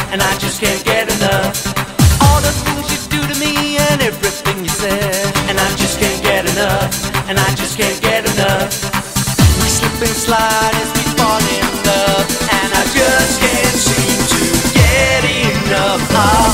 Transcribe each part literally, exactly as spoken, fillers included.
and I just can't get enough. All the things you do to me and everything you said, and I just can't get enough, and I just can't get enough. We slip and slide as we fall in love, and I just can't seem to get enough. Oh.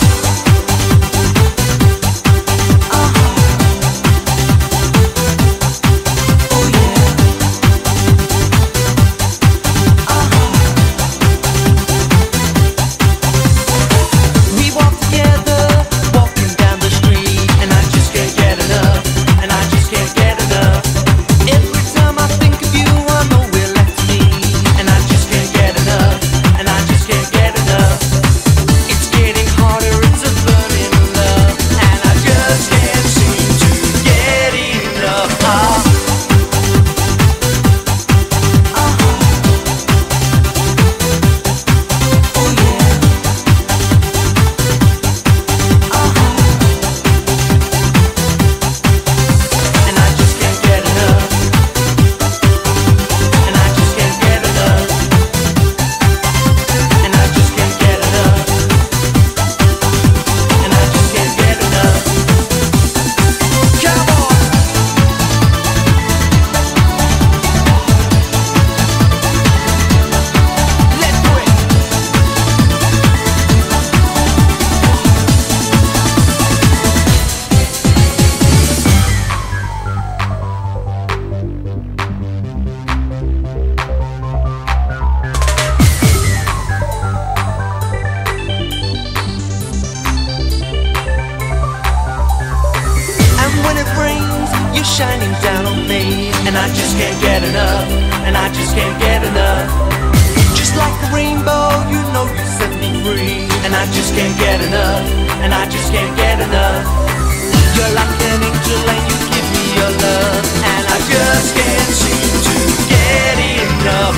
Shining down on me, and I just can't get enough, and I just can't get enough. Just like a rainbow, you know you set me free, and I just can't get enough, and I just can't get enough. You're like an angel and you give me your love, and I just can't seem to get enough.